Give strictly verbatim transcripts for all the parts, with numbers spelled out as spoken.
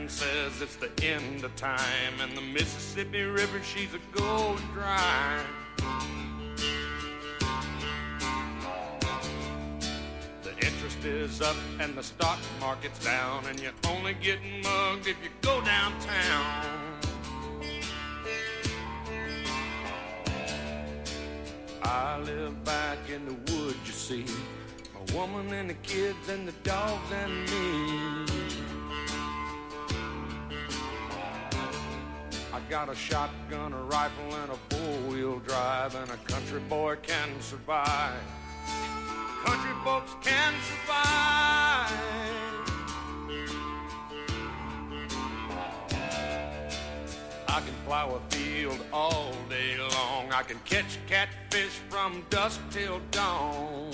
man says it's the end of time, and the Mississippi River, she's a going dry. The interest is up and the stock market's down, and you're only getting mugged if you go downtown. I live back in the woods, you see, a woman and the kids and the dogs and me. I got a shotgun, a rifle, and a four-wheel drive, and a country boy can survive. Country folks can survive. I can plow a field all day long. I can catch catfish from dusk till dawn.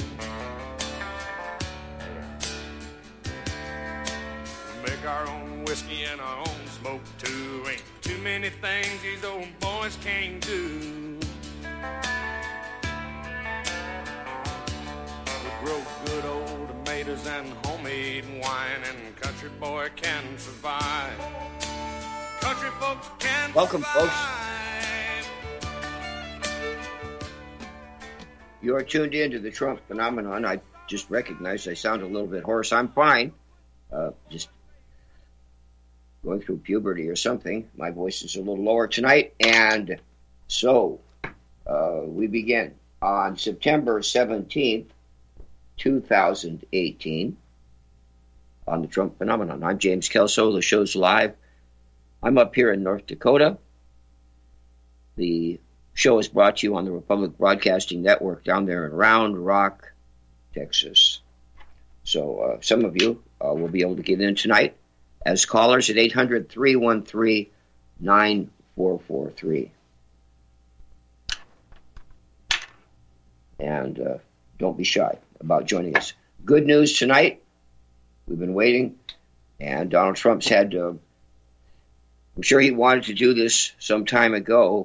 Make our own whiskey and our own smoke too. Ain't too many things these old boys can't do. We grow good old tomatoes and homemade wine, and country boy can survive. Country folks can Welcome, survive. Folks. You're tuned in to the Trump phenomenon. I just recognized I sound a little bit hoarse. I'm fine. Uh, just going through puberty or something. My voice is a little lower tonight. And so uh, we begin on September seventeenth, twenty eighteen on the Trump phenomenon. I'm James Kelso. The show's live. I'm up here in North Dakota. The show is brought to you on the Republic Broadcasting Network down there in Round Rock, Texas. So uh, some of you uh, will be able to get in tonight as callers at eight hundred, three one three, nine four four three. And uh, don't be shy about joining us. Good news tonight. We've been waiting, and Donald Trump's had to... Uh, I'm sure he wanted to do this some time ago,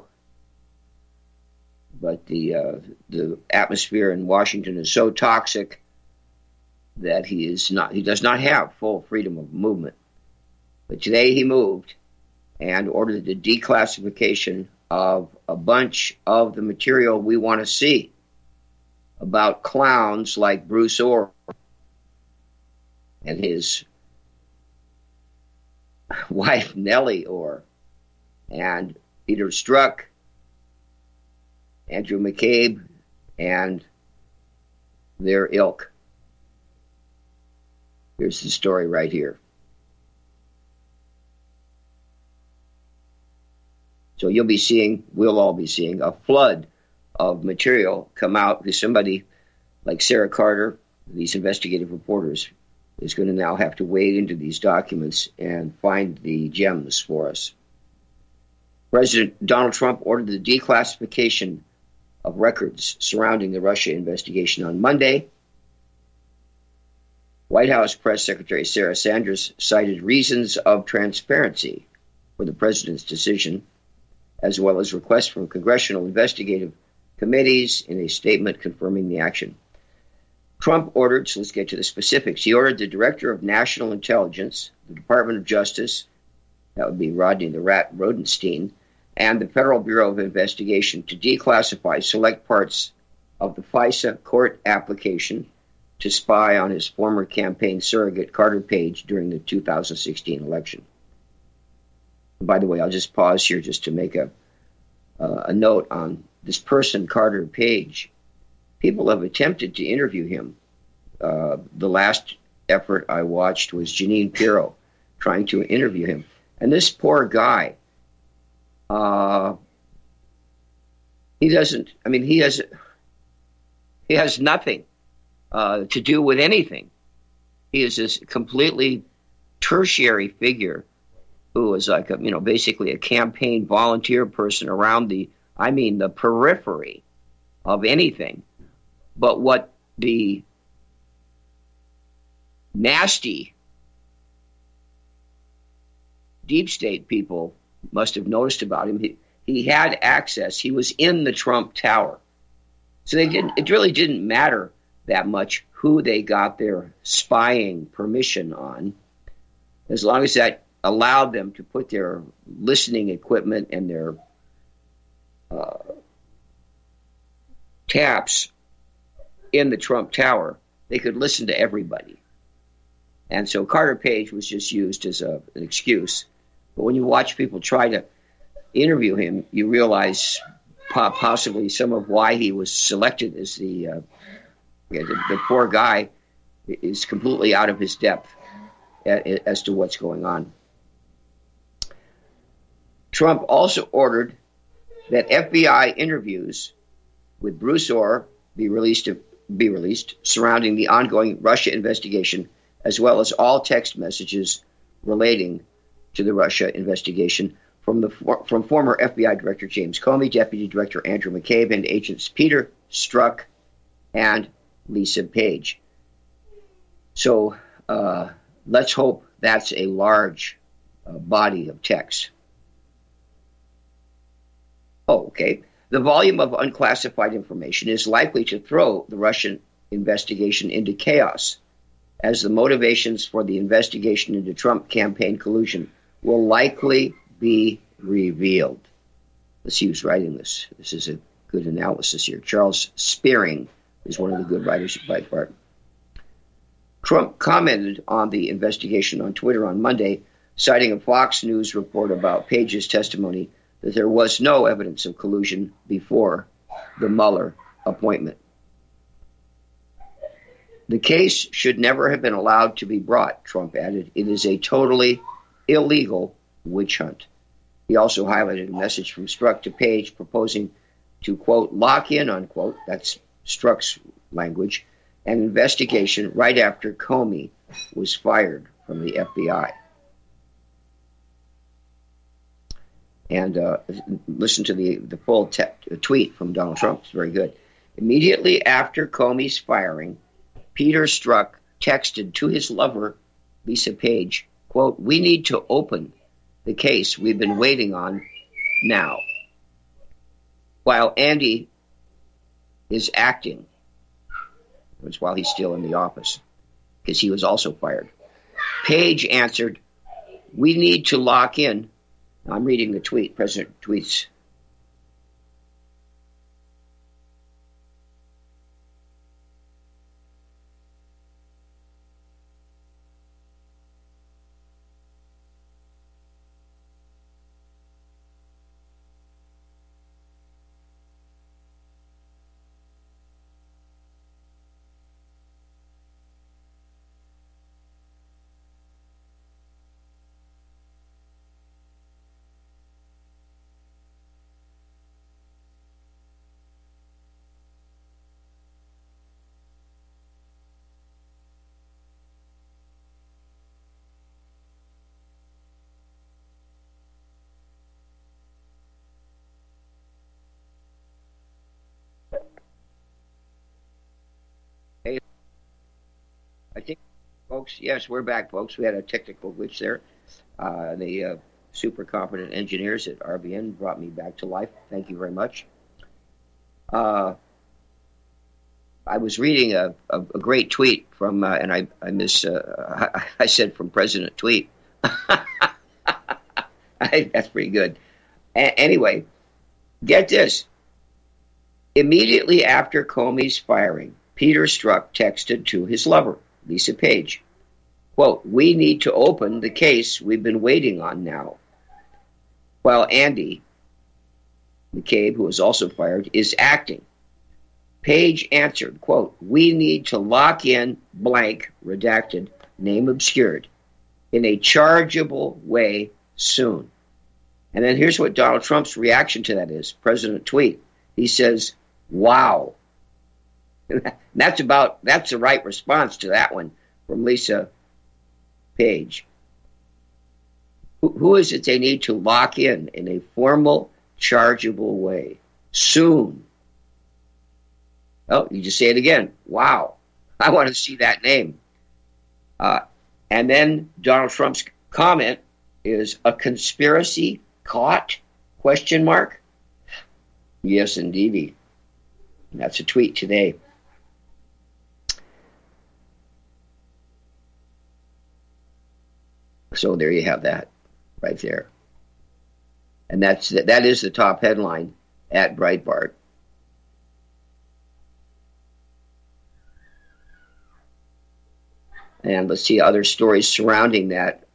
but the uh, the atmosphere in Washington is so toxic that he is not he does not have full freedom of movement. But today he moved and ordered the declassification of a bunch of the material we want to see about clowns like Bruce Orr and his wife Nellie Orr and Peter Strzok, Andrew McCabe, and their ilk. Here's the story right here. So you'll be seeing, we'll all be seeing, a flood of material come out because somebody like Sarah Carter, these investigative reporters, is going to now have to wade into these documents and find the gems for us. President Donald Trump ordered the declassification of records surrounding the Russia investigation on Monday. White House Press Secretary Sarah Sanders cited reasons of transparency for the president's decision, as well as requests from congressional investigative committees in a statement confirming the action. Trump ordered, so let's get to the specifics. He ordered the Director of National Intelligence, the Department of Justice, that would be Rodney the Rat Rodenstein, and the Federal Bureau of Investigation to declassify select parts of the FISA court application to spy on his former campaign surrogate Carter Page during the two thousand sixteen election. And by the way, I'll just pause here just to make a, uh, a note on this person, Carter Page. People have attempted to interview him. Uh, the last effort I watched was Jeanine Pirro trying to interview him. And this poor guy, uh, he doesn't, I mean, he has, he has nothing uh, to do with anything. He is this completely tertiary figure who is like, a, you know, basically a campaign volunteer person around the, I mean, the periphery of anything. But what the nasty deep state people must have noticed about him, he, he had access. He was in the Trump Tower. So they didn't. It really didn't matter that much who they got their spying permission on, as long as that allowed them to put their listening equipment and their uh, taps in the Trump Tower, they could listen to everybody. And so Carter Page was just used as a, an excuse. But when you watch people try to interview him, you realize po- possibly some of why he was selected as the, uh, yeah, the, the poor guy is completely out of his depth as to what's going on. Trump also ordered that F B I interviews with Bruce Ohr be released, be released surrounding the ongoing Russia investigation, as well as all text messages relating to the Russia investigation from the from former F B I Director James Comey, Deputy Director Andrew McCabe, and agents Peter Strzok and Lisa Page. So uh, let's hope that's a large uh, body of text. Oh, okay. The volume of unclassified information is likely to throw the Russian investigation into chaos, as the motivations for the investigation into Trump campaign collusion will likely be revealed. Let's see who's writing this. This is a good analysis here. Charles Spearing is one of the good writers by far. Trump commented on the investigation on Twitter on Monday, citing a Fox News report about Page's testimony that there was no evidence of collusion before the Mueller appointment. The case should never have been allowed to be brought, Trump added. It is a totally illegal witch hunt. He also highlighted a message from Strzok to Page proposing to, quote, lock in, unquote, that's Strzok's language, an investigation right after Comey was fired from the F B I. And uh, listen to the, the full te- tweet from Donald Trump. It's very good. Immediately after Comey's firing, Peter Strzok texted to his lover, Lisa Page, quote, we need to open the case we've been waiting on now. While Andy is acting, it's while he's still in the office, because he was also fired. Page answered, we need to lock in. Now, I'm reading the tweet. President tweets. Hey, I think, folks, yes, we're back, folks. We had a technical glitch there. Uh, the uh, super competent engineers at R B N brought me back to life. Thank you very much. Uh, I was reading a, a, a great tweet from, uh, and I, I miss, uh, I, I said from President Tweet. I, that's pretty good. A- anyway, get this. Immediately after Comey's firing, Peter Strzok texted to his lover, Lisa Page, quote, we need to open the case we've been waiting on now. While Andy McCabe, who was also fired, is acting. Page answered, quote, we need to lock in blank, redacted, name obscured, in a chargeable way soon. And then here's what Donald Trump's reaction to that is. President tweet. He says, wow. That's about, that's the right response to that one from Lisa Page. Who, who is it they need to lock in in a formal, chargeable way? Soon. Oh, you just say it again. Wow. I want to see that name. Uh, and then Donald Trump's comment is a conspiracy caught? Question mark. Yes, indeedy. That's a tweet today. So there you have that. right there. And that's that is the top headline at Breitbart. And let's see other stories surrounding that.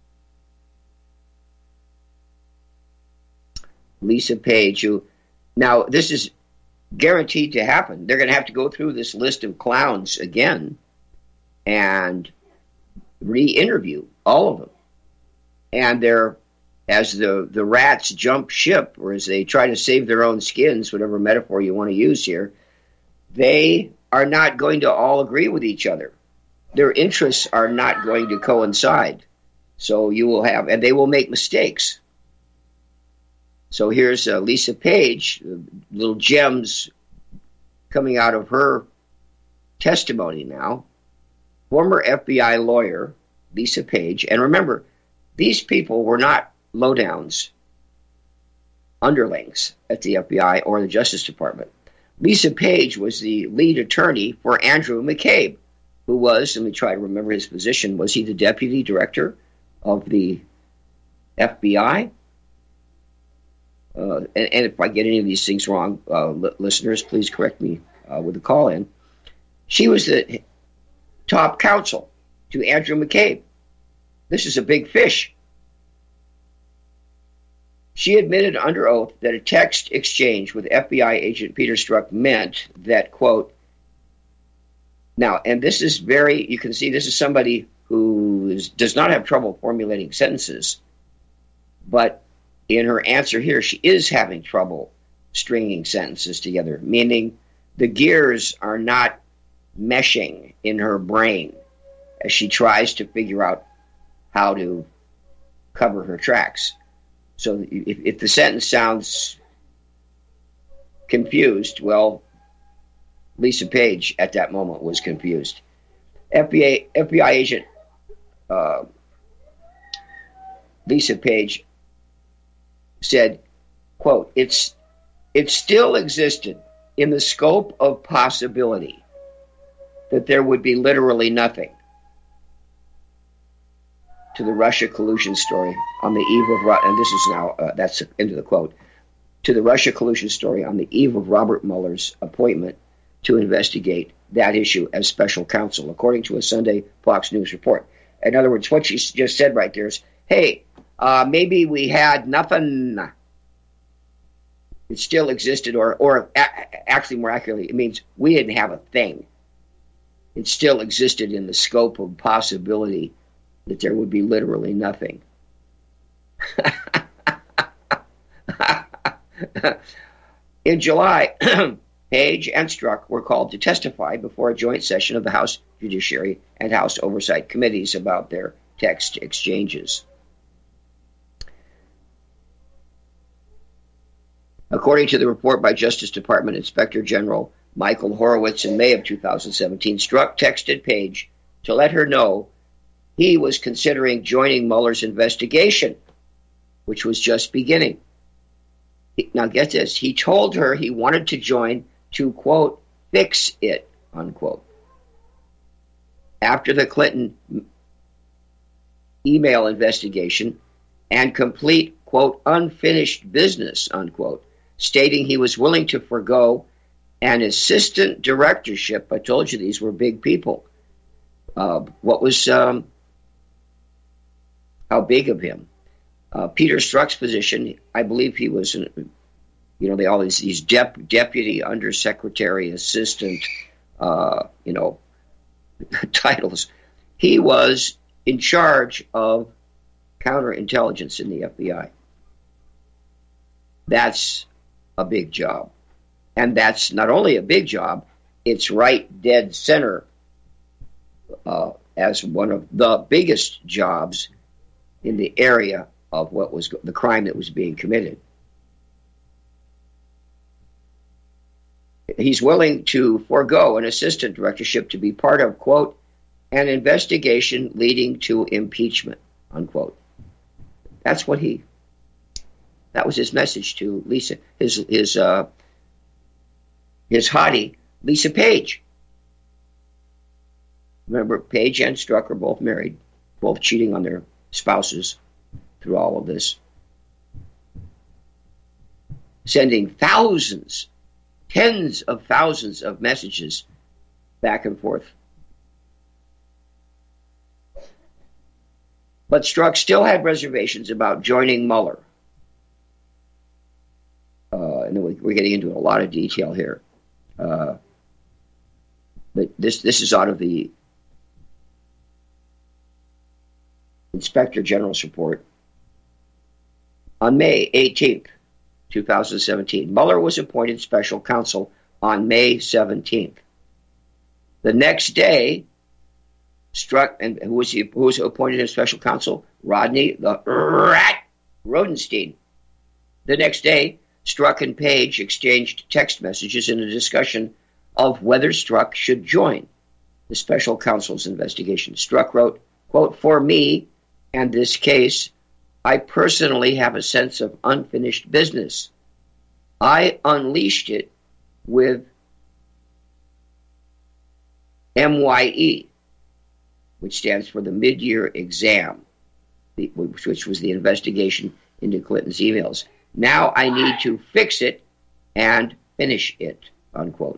Lisa Page, who, now this is guaranteed to happen. They're going to have to go through this list of clowns again and re-interview all of them. And they're, as the, the rats jump ship, or as they try to save their own skins, whatever metaphor you want to use here, they are not going to all agree with each other. Their interests are not going to coincide. So you will have, and they will make mistakes. So here's uh, Lisa Page, uh, little gems coming out of her testimony now. Former F B I lawyer, Lisa Page. And remember, these people were not lowdowns, underlings at the F B I or the Justice Department. Lisa Page was the lead attorney for Andrew McCabe, who was, let me try to remember his position, was he the deputy director of the F B I? Uh, and, and if I get any of these things wrong, uh, li- listeners, please correct me uh, with a call in. She was the top counsel to Andrew McCabe. This is a big fish. She admitted under oath that a text exchange with F B I agent Peter Strzok meant that, quote, now, and this is very, you can see this is somebody who is, does not have trouble formulating sentences, but in her answer here, she is having trouble stringing sentences together, meaning the gears are not meshing in her brain as she tries to figure out how to cover her tracks. So if, if the sentence sounds confused, well, Lisa Page at that moment was confused. F B I, F B I agent uh, Lisa Page said, quote, it's it still existed in the scope of possibility that there would be literally nothing to the Russia collusion story on the eve of, and this is now, uh, that's the end of the quote, to the Russia collusion story on the eve of Robert Mueller's appointment to investigate that issue as special counsel, according to a Sunday Fox News report. In other words, what she just said right there is, hey, uh, maybe we had nothing. It still existed, or, or a- actually more accurately, it means we didn't have a thing. It still existed in the scope of possibility that there would be literally nothing. In July, Page and Strzok were called to testify before a joint session of the House Judiciary and House Oversight Committees about their text exchanges. According to the report by Justice Department Inspector General Michael Horowitz in May of two thousand seventeen, Strzok texted Page to let her know he was considering joining Mueller's investigation, which was just beginning. Now get this, he told her he wanted to join to, quote, fix it, unquote. After the Clinton email investigation and complete, quote, unfinished business, unquote, stating he was willing to forego an assistant directorship. I told you these were big people. Uh, what was, um, how big of him? Uh, Peter Strzok's position, I believe he was, an, you know, they all these, these dep- deputy undersecretary, assistant, uh, you know, titles. He was in charge of counterintelligence in the F B I. That's a big job. And that's not only a big job, it's right dead center uh, as one of the biggest jobs in the area of what was the crime that was being committed. He's willing to forego an assistant directorship to be part of, quote, an investigation leading to impeachment, unquote. That's what he, that was his message to Lisa, his, his, uh, his hottie, Lisa Page. Remember, Page and Strzok are both married, both cheating on their spouses. through all of this, sending thousands, tens of thousands of messages back and forth. But Strzok still had reservations about joining Mueller. Uh, and we're getting into a lot of detail here. Uh, but this this is out of the Inspector General's report. On May eighteenth, twenty seventeen, Mueller was appointed special counsel on May seventeenth. The next day, Strzok, and who was, he, who was appointed as special counsel? Rodney the Rat Rodenstein. The next day, Strzok and Page exchanged text messages in a discussion of whether Strzok should join the special counsel's investigation. Strzok wrote, quote, "For me and this case, I personally have a sense of unfinished business. I unleashed it with M Y E, which stands for the mid-year exam, which was the investigation into Clinton's emails. Now I need to fix it and finish it," unquote.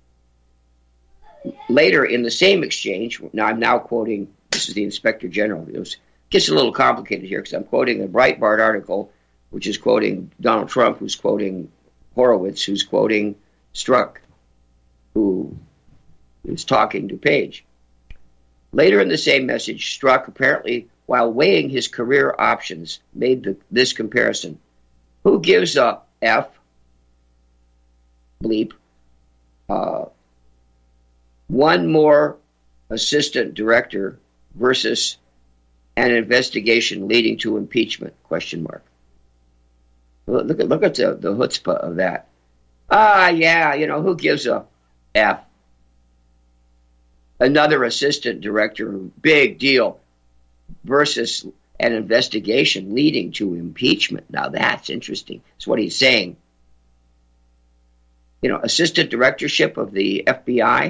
Later in the same exchange, now I'm now quoting, this is the Inspector General. It was, gets a little complicated here because I'm quoting a Breitbart article, which is quoting Donald Trump, who's quoting Horowitz, who's quoting Strzok, who is talking to Page. Later in the same message, Strzok, apparently while weighing his career options, made the, this comparison. Who gives a F, bleep, uh, one more assistant director versus an investigation leading to impeachment, question mark. Look at, look at the, the chutzpah of that. Ah, yeah, you know, who gives a F? Another assistant director, big deal, versus an investigation leading to impeachment. Now that's interesting. That's what he's saying. You know, assistant directorship of the F B I,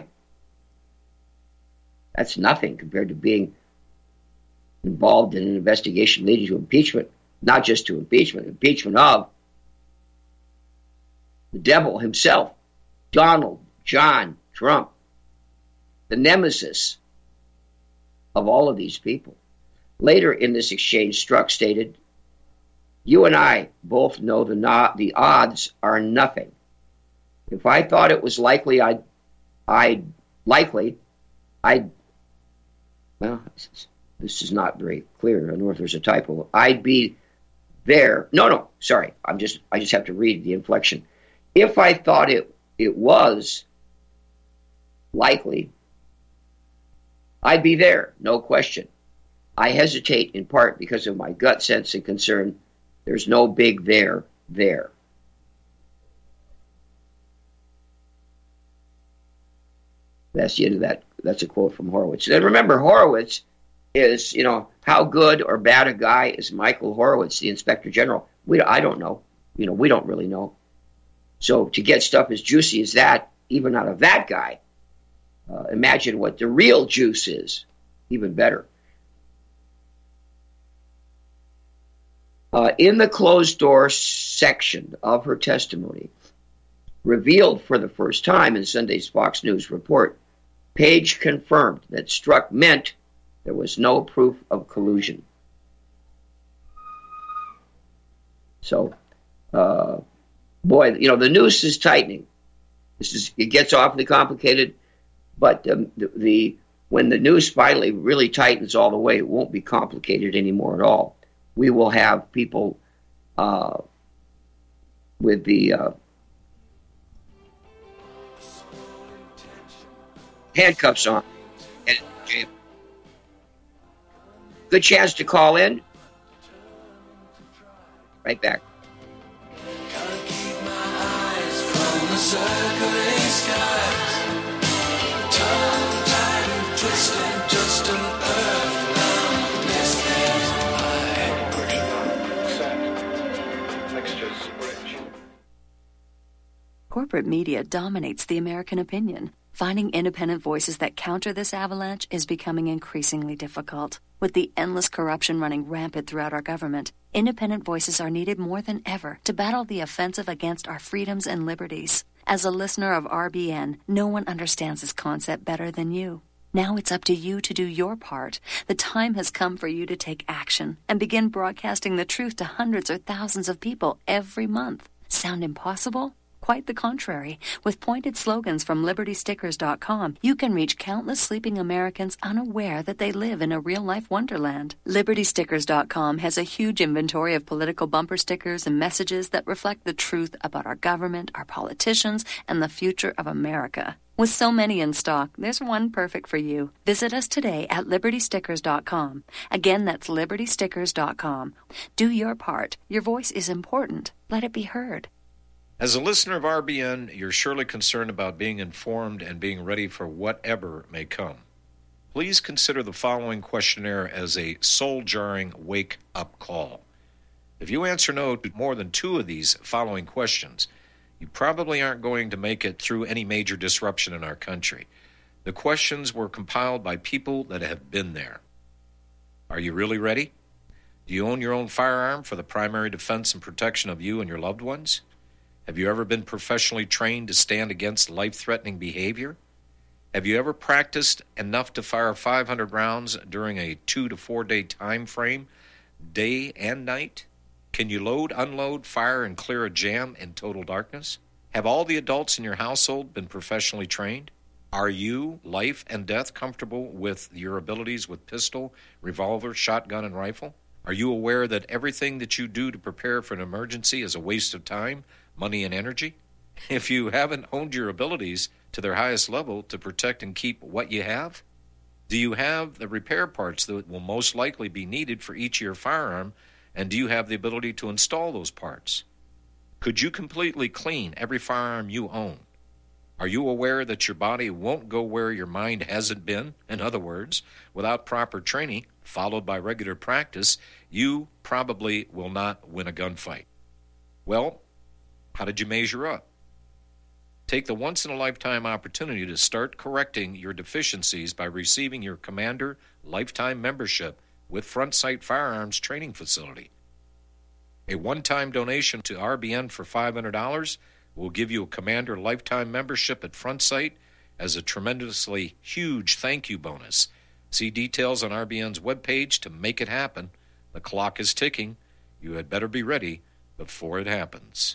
that's nothing compared to being involved in an investigation leading to impeachment. Not just to impeachment, impeachment of the devil himself, Donald John Trump, the nemesis of all of these people. Later in this exchange, Strzok stated, "You and I both know the no- the odds are nothing. If I thought it was likely, I'd, I'd likely, I'd, well, this is not very clear. I don't know if there's a typo. I'd be there. No, no, sorry. I'm just, I just have to read the inflection. If I thought it, it was likely, I'd be there, no question. I hesitate in part because of my gut sense and concern. There's no big there, there." That's the end of that. That's a quote from Horowitz. And remember, Horowitz is, you know, how good or bad a guy is Michael Horowitz, the Inspector General? We, I don't know. You know, we don't really know. So to get stuff as juicy as that, even out of that guy, uh, imagine what the real juice is. Even better. Uh, in the closed-door section of her testimony, revealed for the first time in Sunday's Fox News report, Page confirmed that Strzok meant there was no proof of collusion. So, uh, boy, you know, the noose is tightening. This is, it gets awfully complicated, but um, the, the when the noose finally really tightens all the way, it won't be complicated anymore at all. We will have people uh, with the uh, handcuffs on and jail. Good chance to call in. Right back. Can't keep my eyes from the circling skies. Tongue tied and twisted just an earth now. This is I pretty sad. Mixtures rich. Corporate media dominates the American opinion. Finding independent voices that counter this avalanche is becoming increasingly difficult. With the endless corruption running rampant throughout our government, independent voices are needed more than ever to battle the offensive against our freedoms and liberties. As a listener of R B N, no one understands this concept better than you. Now it's up to you to do your part. The time has come for you to take action and begin broadcasting the truth to hundreds or thousands of people every month. Sound impossible? Quite the contrary. With pointed slogans from Liberty Stickers dot com, you can reach countless sleeping Americans unaware that they live in a real-life wonderland. Liberty Stickers dot com has a huge inventory of political bumper stickers and messages that reflect the truth about our government, our politicians, and the future of America. With so many in stock, there's one perfect for you. Visit us today at Liberty Stickers dot com. Again, that's Liberty Stickers dot com. Do your part. Your voice is important. Let it be heard. As a listener of R B N, you're surely concerned about being informed and being ready for whatever may come. Please consider the following questionnaire as a soul-jarring wake-up call. If you answer no to more than two of these following questions, you probably aren't going to make it through any major disruption in our country. The questions were compiled by people that have been there. Are you really ready? Do you own your own firearm for the primary defense and protection of you and your loved ones? Have you ever been professionally trained to stand against life-threatening behavior? Have you ever practiced enough to fire five hundred rounds during a two to four day time frame, day and night? Can you load, unload, fire, and clear a jam in total darkness? Have all the adults in your household been professionally trained? Are you, life and death, comfortable with your abilities with pistol, revolver, shotgun, and rifle? Are you aware that everything that you do to prepare for an emergency is a waste of time, money, and energy? If you haven't honed your abilities to their highest level to protect and keep what you have, do you have the repair parts that will most likely be needed for each of your firearm, and do you have the ability to install those parts? Could you completely clean every firearm you own? Are you aware that your body won't go where your mind hasn't been? In other words, without proper training, followed by regular practice, you probably will not win a gunfight. Well, how did you measure up? Take the once-in-a-lifetime opportunity to start correcting your deficiencies by receiving your Commander Lifetime Membership with Front Sight Firearms Training Facility. A one-time donation to R B N for five hundred dollars will give you a Commander Lifetime Membership at Front Sight as a tremendously huge thank you bonus. See details on R B N's webpage to make it happen. The clock is ticking. You had better be ready before it happens.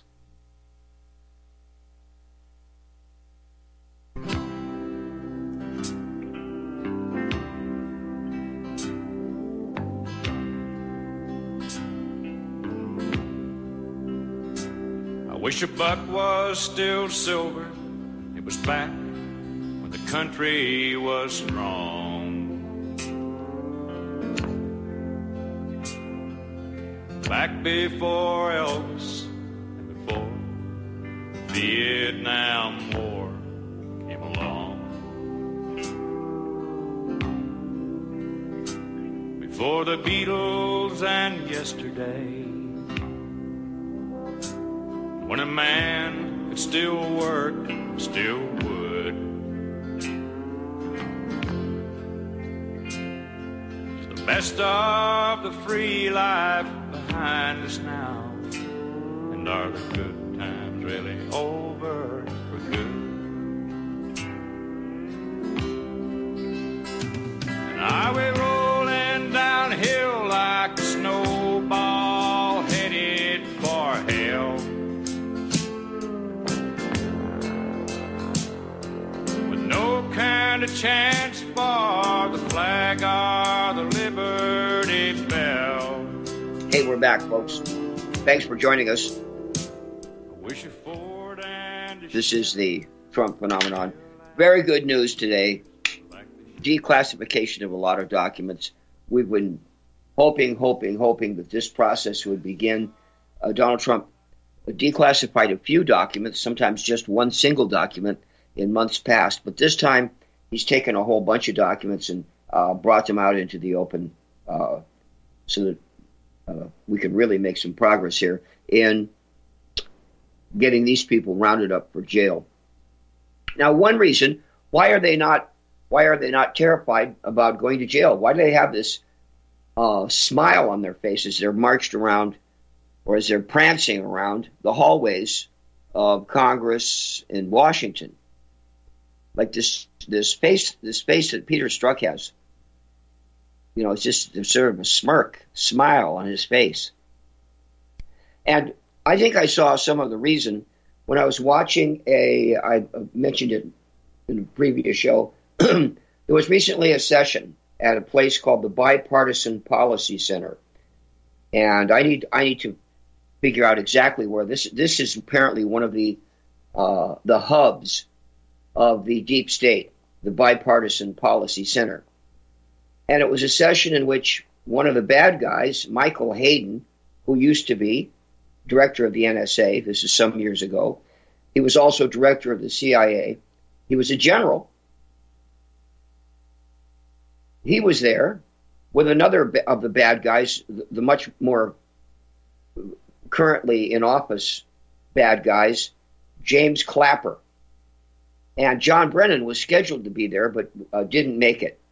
I wish a buck was still silver. It was back when the country was strong. Back before Elvis and before the Vietnam War came along. Before the Beatles and yesterday, when a man could still work, still would. It's the best of the free life behind us now. And are the good times really over for good? And are we rolling downhill like a snowball headed for hell? No kind of chance for the flag or the Liberty Bell. Hey, we're back, folks. Thanks for joining us. This is the Trump phenomenon. Very good news today. Declassification of a lot of documents. We've been hoping, hoping, hoping that this process would begin. Uh, Donald Trump declassified a few documents, sometimes just one single document, in months past, but this time he's taken a whole bunch of documents and uh, brought them out into the open uh, so that uh, we can really make some progress here in getting these people rounded up for jail. Now, one reason why are they not why are they not terrified about going to jail? Why do they have this uh, smile on their faces? They're marched around, or as they're prancing around the hallways of Congress in Washington, like this this face this face that Peter Strzok has. You know, it's just sort of a smirk, smile on his face. And I think I saw some of the reason when I was watching a, I mentioned it in a previous show, there was recently a session at a place called the Bipartisan Policy Center. And I need I need to figure out exactly where this, this is apparently one of the, uh, the hubs of the deep state, the Bipartisan Policy Center. And it was a session in which one of the bad guys, Michael Hayden, who used to be director of the N S A, this is some years ago, he was also director of the C I A, he was a general. He was there with another of the bad guys, the much more currently in office bad guys, James Clapper. And John Brennan was scheduled to be there, but uh, didn't make it.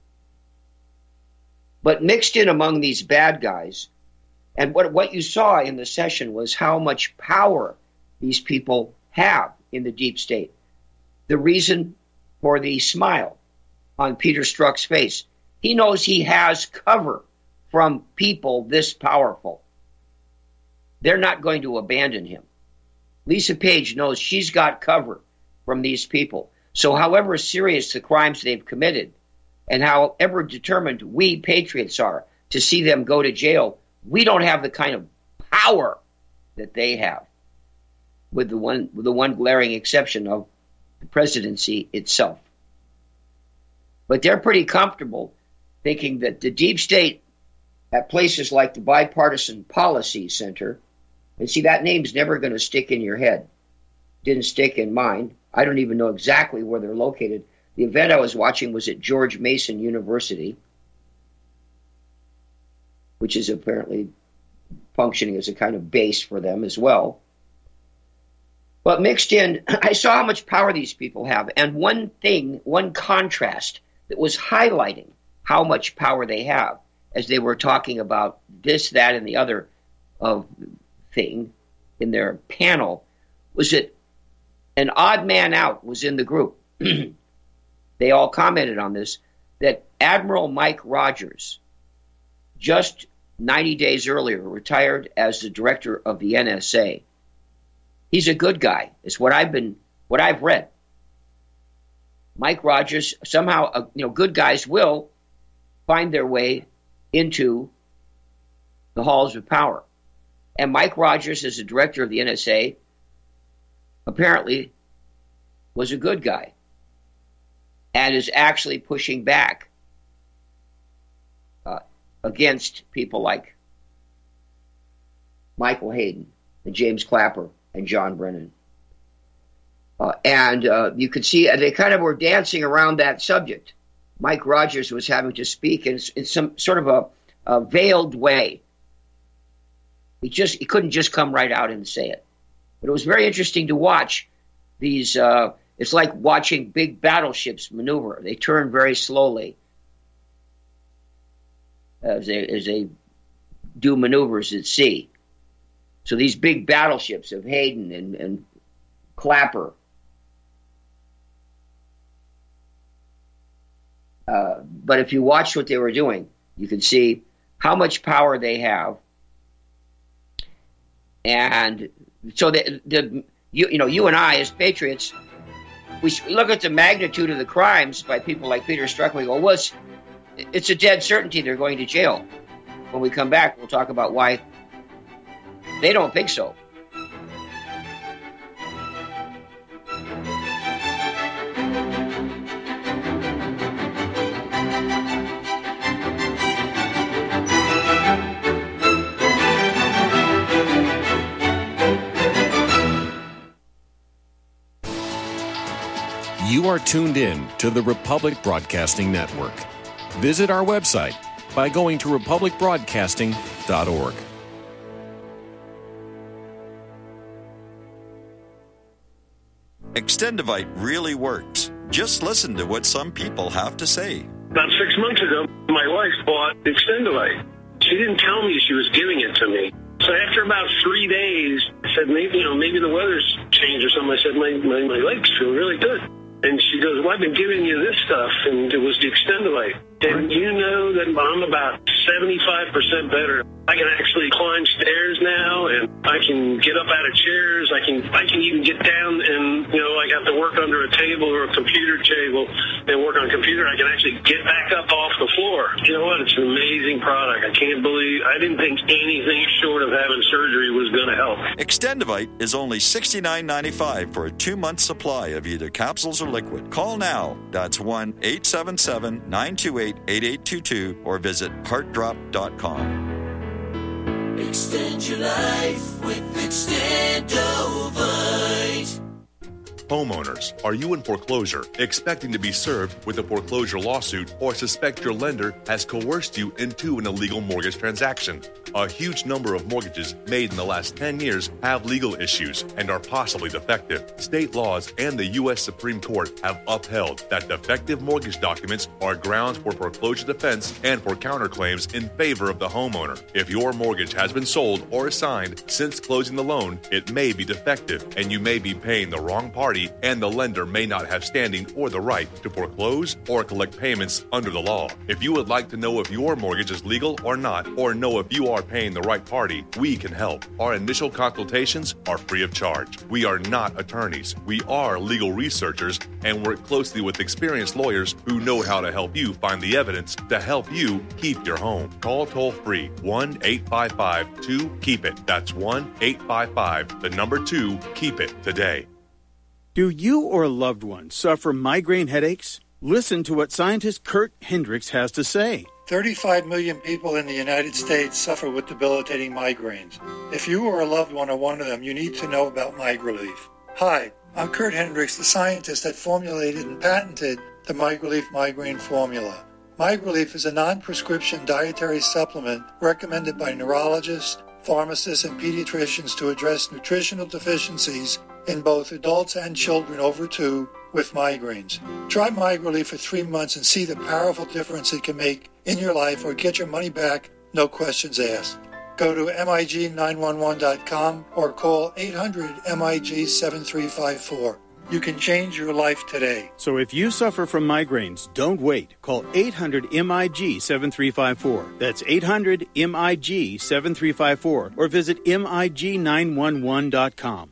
But mixed in among these bad guys, and what, what you saw in the session was how much power these people have in the deep state. The reason for the smile on Peter Strzok's face, he knows he has cover from people this powerful. They're not going to abandon him. Lisa Page knows she's got cover from these people. So however serious the crimes they've committed, and however determined we patriots are to see them go to jail, we don't have the kind of power that they have, with the one with the one glaring exception of the presidency itself. But they're pretty comfortable thinking that the deep state at places like the Bipartisan Policy Center, and see, that name's never going to stick in your head. Didn't stick in mine. I don't even know exactly where they're located. The event I was watching was at George Mason University, which is apparently functioning as a kind of base for them as well. But mixed in, I saw how much power these people have. And one thing, one contrast that was highlighting how much power they have as they were talking about this, that, and the other of thing in their panel was that an odd man out was in the group. They all commented on this, that Admiral Mike Rogers, just ninety days earlier, retired as the director of the N S A. He's a good guy. It's what I've been, what I've read. Mike Rogers, somehow, uh, you know, good guys will find their way into the halls of power. And Mike Rogers, as the director of the N S A, apparently was a good guy and is actually pushing back uh, against people like Michael Hayden and James Clapper and John Brennan. Uh, and uh, you could see uh, they kind of were dancing around that subject. Mike Rogers was having to speak in, in some sort of a, a veiled way. He just he couldn't just come right out and say it. But it was very interesting to watch these. Uh, it's like watching big battleships maneuver. They turn very slowly as they as they do maneuvers at sea. So these big battleships of Hayden and, and Clapper, uh, but if you watch what they were doing, you can see how much power they have. And so the, the you, you know you and I as patriots, we look at the magnitude of the crimes by people like Peter Strzok. We go, well, it's, it's a dead certainty they're going to jail. When we come back, we'll talk about why they don't think so. You are tuned in to the Republic Broadcasting Network. Visit our website by going to republic broadcasting dot org. Extendivite really works. Just listen to what some people have to say. About six months ago, my wife bought Extendivite. She didn't tell me she was giving it to me. So after about three days, I said, maybe, you know, maybe the weather's changed or something. I said, my, my, my legs feel really good. And she goes, well, I've been giving you this stuff, and it was the Extendivite. And you know that I'm about seventy-five percent better. I can actually climb stairs now, and I can get up out of chairs. I can I can even get down and, you know, I have to work under a table or a computer table and work on a computer. I can actually get back up off the floor. You know what? It's an amazing product. I can't believe, I didn't think anything short of having surgery was going to help. Extendivite is only sixty-nine ninety-five for a two-month supply of either capsules or liquid. Call now. That's one eight seven seven, nine two eight, eight eight two two or visit heart drop dot com. Extend your life with Extendovite. Homeowners, are you in foreclosure, expecting to be served with a foreclosure lawsuit, or suspect your lender has coerced you into an illegal mortgage transaction? A huge number of mortgages made in the last ten years have legal issues and are possibly defective. State laws and the U S Supreme Court have upheld that defective mortgage documents are grounds for foreclosure defense and for counterclaims in favor of the homeowner. If your mortgage has been sold or assigned since closing the loan, it may be defective and you may be paying the wrong party, and the lender may not have standing or the right to foreclose or collect payments under the law. If you would like to know if your mortgage is legal or not, or know if you are paying the right party, we can help. Our initial consultations are free of charge. We are not attorneys. We are legal researchers and work closely with experienced lawyers who know how to help you find the evidence to help you keep your home. Call toll free one eight five five two keep it. That's one eight five five, the number two, keep it today. Do you or a loved one suffer migraine headaches? Listen to what scientist Kurt Hendricks has to say. thirty-five million people in the United States suffer with debilitating migraines. If you or a loved one are one of them, you need to know about MigraLief. Hi, I'm Kurt Hendricks, the scientist that formulated and patented the MigraLief migraine formula. MigraLief is a non-prescription dietary supplement recommended by neurologists, pharmacists, and pediatricians to address nutritional deficiencies in both adults and children over two with migraines. Try MigraLief for three months and see the powerful difference it can make in your life, or get your money back, no questions asked. Go to M I G nine one one dot com or call eight hundred M I G seven three five four. You can change your life today. So if you suffer from migraines, don't wait. Call eight hundred M I G seven three five four. That's eight hundred M I G seven three five four or visit M I G nine one one dot com.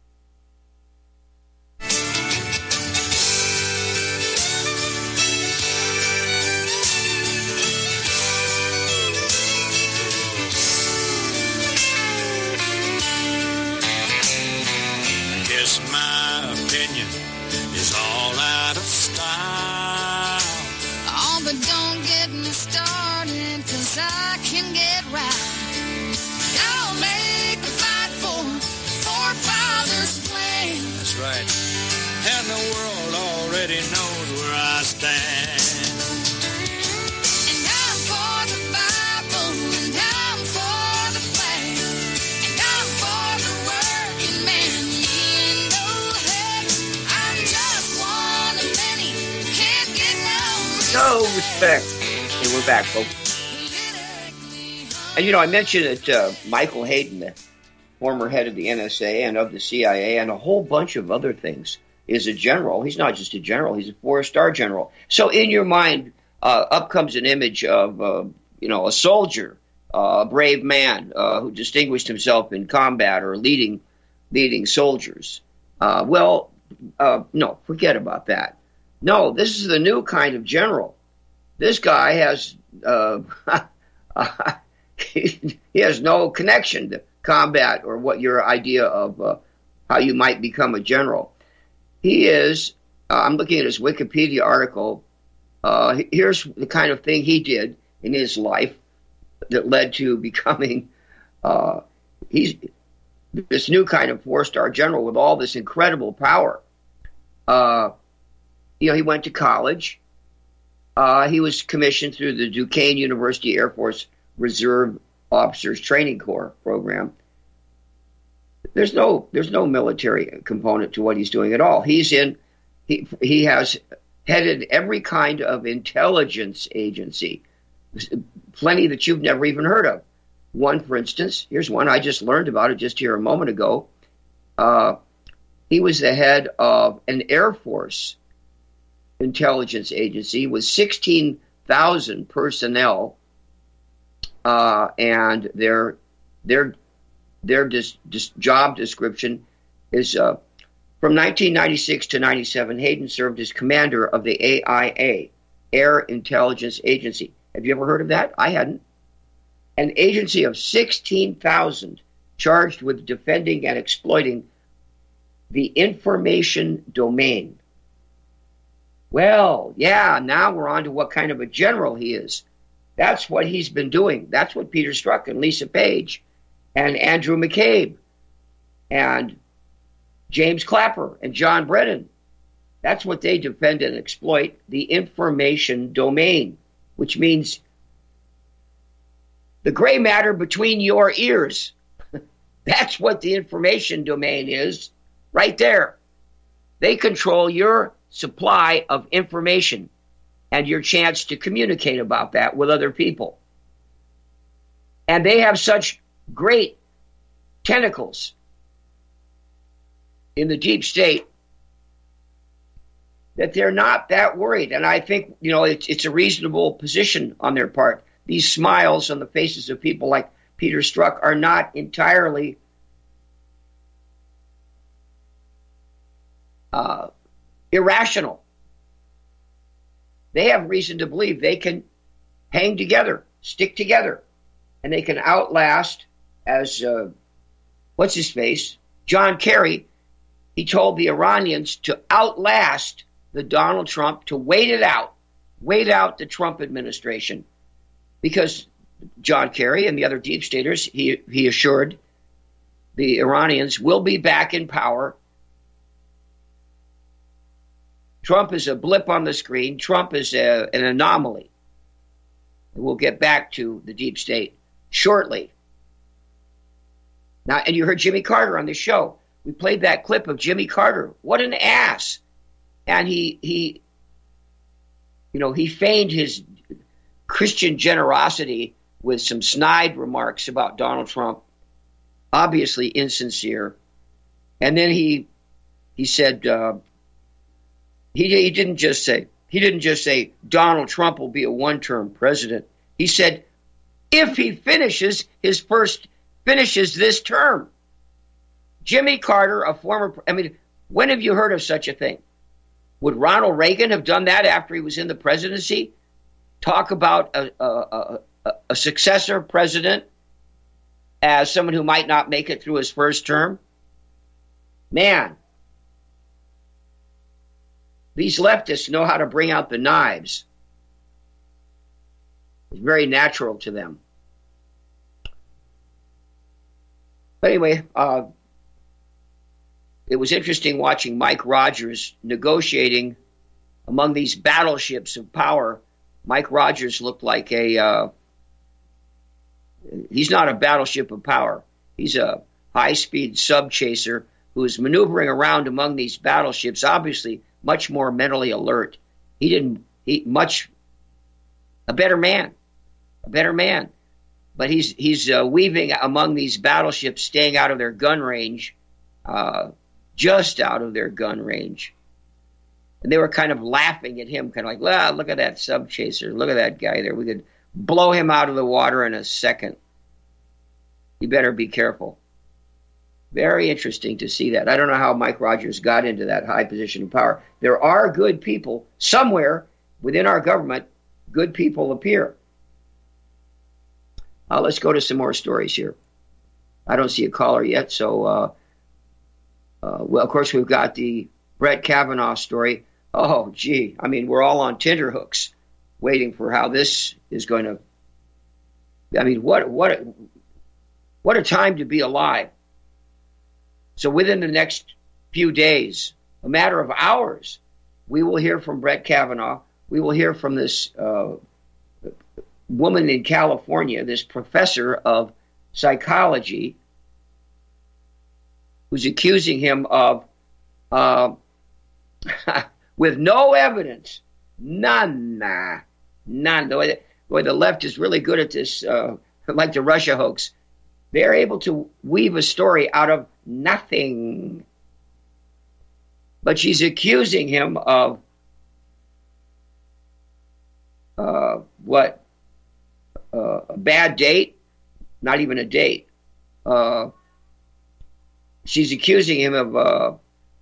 No respect. And we're back, folks. And, you know, I mentioned that uh, Michael Hayden, the former head of the N S A and of the C I A and a whole bunch of other things, is a general. He's not just a general. He's a four-star general. So in your mind, uh, up comes an image of, uh, you know, a soldier, uh, a brave man uh, who distinguished himself in combat or leading leading soldiers. Uh, well, uh, no, forget about that. No, this is the new kind of general. This guy has uh, he, he has no connection to combat or what your idea of uh, how you might become a general. He is, uh, I'm looking at his Wikipedia article. Uh, here's the kind of thing he did in his life that led to becoming uh, he's this new kind of four-star general with all this incredible power. Uh, you know, he went to college. Uh, he was commissioned through the Duquesne University Air Force Reserve Officers Training Corps program. There's no there's no military component to what he's doing at all. He's in he, he has headed every kind of intelligence agency, plenty that you've never even heard of. One, for instance, here's one I just learned about it just here a moment ago. Uh, he was the head of an Air Force intelligence agency with sixteen thousand personnel, uh, and their their their dis, dis, job description is uh, from nineteen ninety-six to ninety-seven. Hayden served as commander of the A I A, Air Intelligence Agency. Have you ever heard of that? I hadn't. An agency of sixteen thousand charged with defending and exploiting the information domain. Well, yeah, now we're on to what kind of a general he is. That's what he's been doing. That's what Peter Strzok and Lisa Page and Andrew McCabe and James Clapper and John Brennan, that's what they defend and exploit, the information domain, which means the gray matter between your ears. That's what the information domain is, right there. They control your supply of information and your chance to communicate about that with other people. And they have such great tentacles in the deep state that they're not that worried. And I think, you know, it's, it's a reasonable position on their part. These smiles on the faces of people like Peter Strzok are not entirely uh, irrational. They have reason to believe they can hang together, stick together, and they can outlast, as, uh, what's his face, John Kerry, he told the Iranians to outlast the Donald Trump, to wait it out, wait out the Trump administration. Because John Kerry and the other deep staters, he, he assured the Iranians, will be back in power. Trump is a blip on the screen. Trump is a, an anomaly. We'll get back to the deep state shortly. Now, and you heard Jimmy Carter on this show. We played that clip of Jimmy Carter. What an ass. And he, he, you know, he feigned his Christian generosity with some snide remarks about Donald Trump, obviously insincere. And then he, he said, uh, he, he didn't just say, he didn't just say Donald Trump will be a one-term president. He said, if he finishes his first, finishes this term. Jimmy Carter, a former, I mean, when have you heard of such a thing? Would Ronald Reagan have done that after he was in the presidency? Talk about a, a, a, a successor president as someone who might not make it through his first term? Man, these leftists know how to bring out the knives. It's very natural to them. But anyway, uh, it was interesting watching Mike Rogers negotiating among these battleships of power. Mike Rogers looked like a, uh, he's not a battleship of power. He's a high-speed sub-chaser who is maneuvering around among these battleships, obviously much more mentally alert. He didn't, he much, a better man, a better man. But he's, he's uh, weaving among these battleships, staying out of their gun range, uh, just out of their gun range. And they were kind of laughing at him, kind of like, well, look at that sub chaser. Look at that guy there. We could blow him out of the water in a second. You better be careful. Very interesting to see that. I don't know how Mike Rogers got into that high position of power. There are good people somewhere within our government. Good people appear. Uh, let's go to some more stories here. I don't see a caller yet, so uh, uh, well, of course, we've got the Brett Kavanaugh story. Oh, gee, I mean, we're all on tenterhooks waiting for how this is going to, I mean, what, what, a, what a time to be alive. So within the next few days, a matter of hours, we will hear from Brett Kavanaugh. We will hear from this uh, woman in California, this professor of psychology, who's accusing him of, uh, with no evidence, none, nah, none. The way, the way the left is really good at this, uh, like the Russia hoax, they're able to weave a story out of nothing. But she's accusing him of uh, what? Uh, a bad date? Not even a date. Uh, she's accusing him of uh,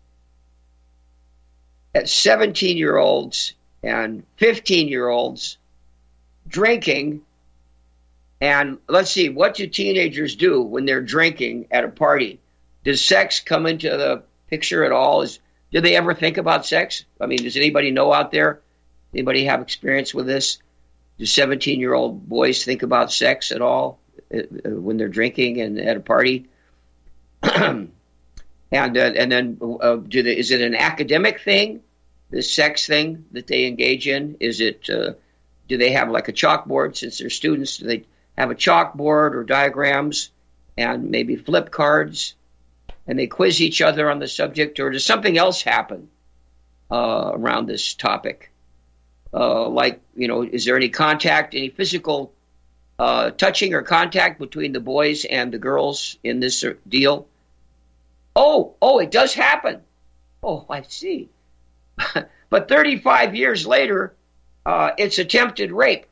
seventeen-year-olds and fifteen-year-olds drinking. And let's see, what do teenagers do when they're drinking at a party? Does sex come into the picture at all? Is do they ever think about sex? I mean, does anybody know out there? Anybody have experience with this? Do seventeen-year-old boys think about sex at all when they're drinking and at a party? and uh, and then uh, do they, is it an academic thing, this sex thing that they engage in? Is it uh, do they have like a chalkboard since they're students? Do they have a chalkboard or diagrams and maybe flip cards, and they quiz each other on the subject, or does something else happen uh, around this topic? Uh, like, you know, is there any contact, any physical uh, touching or contact between the boys and the girls in this deal? Oh, oh, it does happen. Oh, I see. But thirty-five years later, uh, it's attempted rape.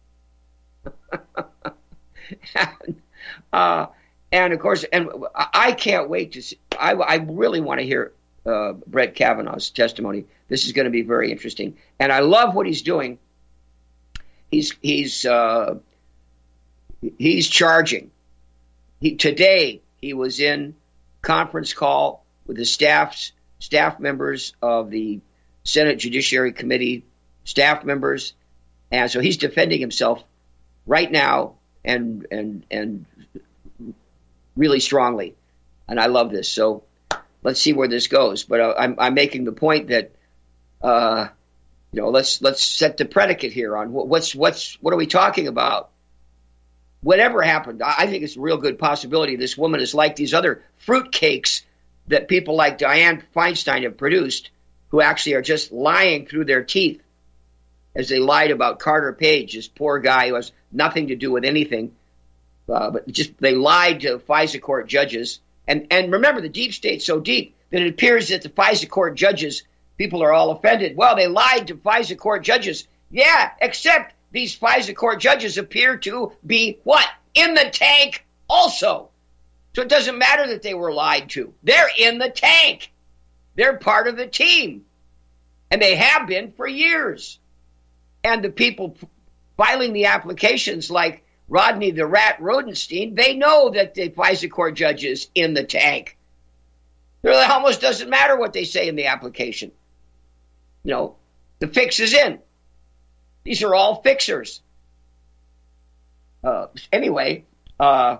and, uh, and of course, and I can't wait to see. I, I really want to hear uh, Brett Kavanaugh's testimony. This is going to be very interesting, and I love what he's doing. He's he's uh, he's charging. He today he was in conference call with the staffs staff members of the Senate Judiciary Committee, staff members, and so he's defending himself right now and and and really strongly, and I love this. So let's see where this goes. But uh, I'm I'm making the point that uh, you know let's let's set the predicate here on what, what's what's what are we talking about? Whatever happened, I think it's a real good possibility this woman is like these other fruitcakes that people like Dianne Feinstein have produced, who actually are just lying through their teeth, as they lied about Carter Page, this poor guy who has nothing to do with anything, uh, but just they lied to FISA court judges. And and remember, the deep state's so deep that it appears that the FISA court judges, people are all offended. Well, they lied to FISA court judges. Yeah, except these FISA court judges appear to be what? In the tank also. So it doesn't matter that they were lied to. They're in the tank. They're part of the team. And they have been for years. And the people filing the applications like Rodney the Rat Rodenstein, they know that the FISA court judge is in the tank. It almost doesn't matter what they say in the application. You know, the fix is in. These are all fixers. Uh, anyway, uh,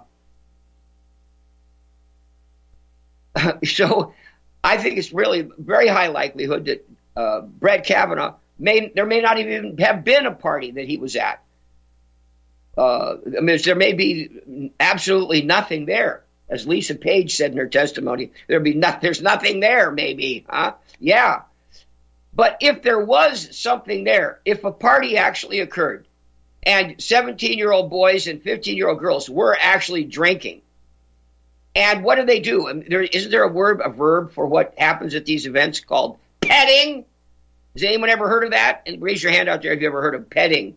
so I think it's really very high likelihood that uh, Brett Kavanaugh may, there may not even have been a party that he was at. Uh, I mean, there may be absolutely nothing there. As Lisa Page said in her testimony, there'd be no, there's nothing there, maybe, huh? Yeah. But if there was something there, if a party actually occurred and seventeen-year-old boys and fifteen-year-old girls were actually drinking, and what do they do? I mean, there, isn't there a word, a verb for what happens at these events called petting? Has anyone ever heard of that? And raise your hand out there if you ever heard of petting.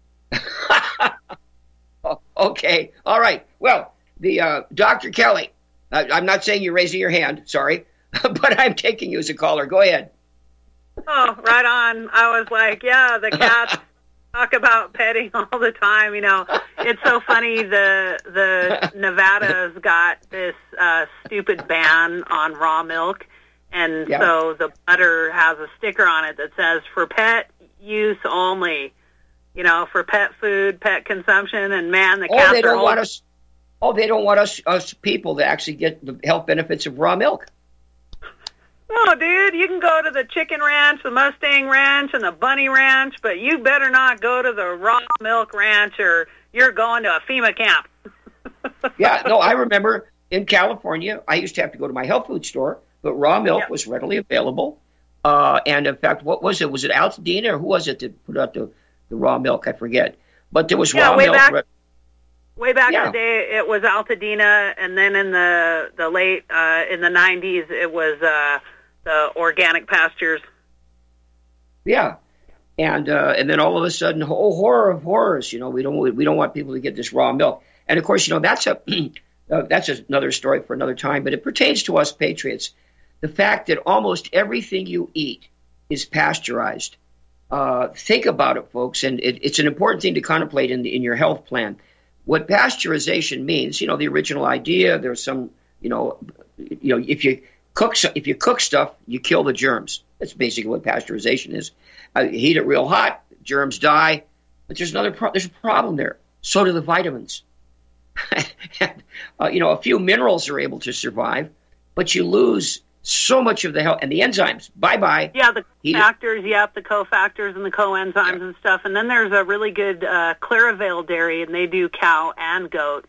Okay, all right. Well, the uh, Doctor Kelly, uh, I'm not saying you're raising your hand, sorry, but I'm taking you as a caller. Go ahead. Oh, right on. I was like, yeah, the cats talk about petting all the time. You know, it's so funny. The the Nevada's got this uh, stupid ban on raw milk, and yeah. so the butter has a sticker on it that says for pet use only. You know, for pet food, pet consumption, and man, the oh, cats they don't are want us. Oh, they don't want us us people to actually get the health benefits of raw milk. No, dude, you can go to the Chicken Ranch, the Mustang Ranch, and the Bunny Ranch, but you better not go to the Raw Milk Ranch or you're going to a FEMA camp. Yeah, no, I remember in California, I used to have to go to my health food store, but raw milk yep. was readily available. Uh, and in fact, what was it? Was it Altadena or who was it that put out the, the raw milk? I forget. But there was yeah, raw way milk. Back, way back yeah. in the day, it was Altadena, and then in the the late uh, in the nineties, it was uh, the organic pastures. Yeah, and uh, and then all of a sudden, oh, horror of horrors! You know, we don't we don't want people to get this raw milk. And of course, you know that's a uh, that's another story for another time. But it pertains to us patriots. The fact that almost everything you eat is pasteurized. Uh, think about it, folks, and it, it's an important thing to contemplate in, the, in your health plan. What pasteurization means, you know, the original idea. There's some, you know, you know, if you cook if you cook stuff, you kill the germs. That's basically what pasteurization is. Uh, heat it real hot, germs die. But there's another pro- there's a problem there. So do the vitamins. and, uh, you know, a few minerals are able to survive, but you lose so much of the health and the enzymes. Bye bye. Yeah, the factors. Yep, the cofactors and the coenzymes yeah. and stuff. And then there's a really good uh, Claravale dairy, and they do cow and goat,